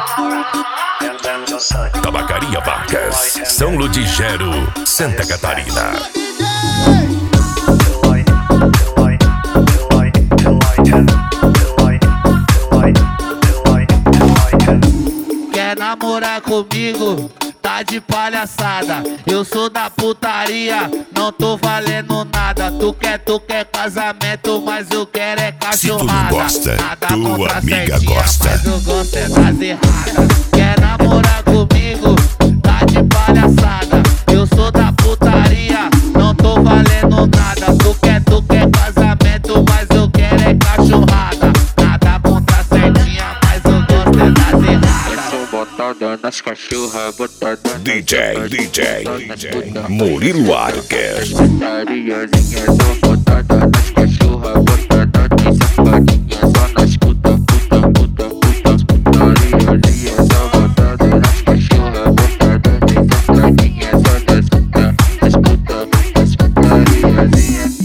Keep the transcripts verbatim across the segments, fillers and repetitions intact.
Tabacaria Vargas, São Ludgero, Santa Catarina. Quer namorar comigo? Tá de palhaçada, eu sou da putaria, não tô valendo nada. Tu quer, tu quer casamento, mas eu quero é cachorrada. Se tu não gosta, nada tua amiga certinha, gosta. Mas eu gosto é das erradas. Quer namorar comigo? Tá de palhaçada, eu sou da putaria, não tô valendo nada. Tu quer, tu quer casamento, mas eu quero é cachorrada. Nada contra certinha, mas eu gosto é das erradas. Botada nas cachorras, botada D J, D J, Murilo Vargas. putariazinha, só botada nas cachorras, botada nas safadinhas, só nas puta, puta, puta, puta, putariazinha, só botada nas cachorras, botada nas safadinhas, só nas puta, nas puta, nas putariazinhas.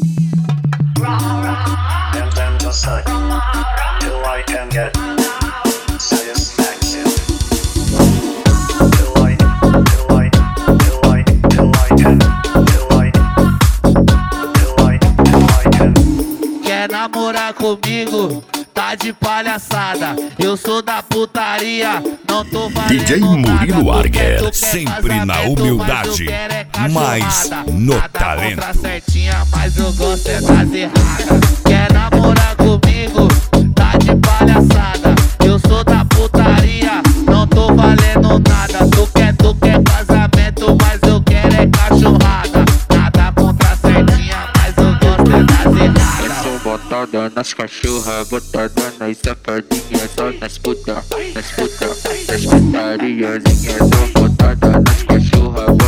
And then just like till I can get satisfaction. Till I, till I, till I, till I can, till I, till I, till I can. Quer namorar comigo? Tá de palhaçada, eu sou da putaria, não tô valendo D J Murilo nada. Vargas, Tu quer sempre na casamento, humildade, mas eu quero é cachorrada. mas no Nada talento. contra certinha, mas eu gosto é das erradas. Quer namorar comigo? Tá de palhaçada, eu sou da putaria, não tô valendo nada. Tu quer, tu quer casamento, mas eu quero é cachorrada. Nada contra certinha, mas eu gosto é das erradas. Botada nas cachorras, botada nas safadinhas, só nas puta, nas puta, nas putariazinhas, só botada nas cachorras,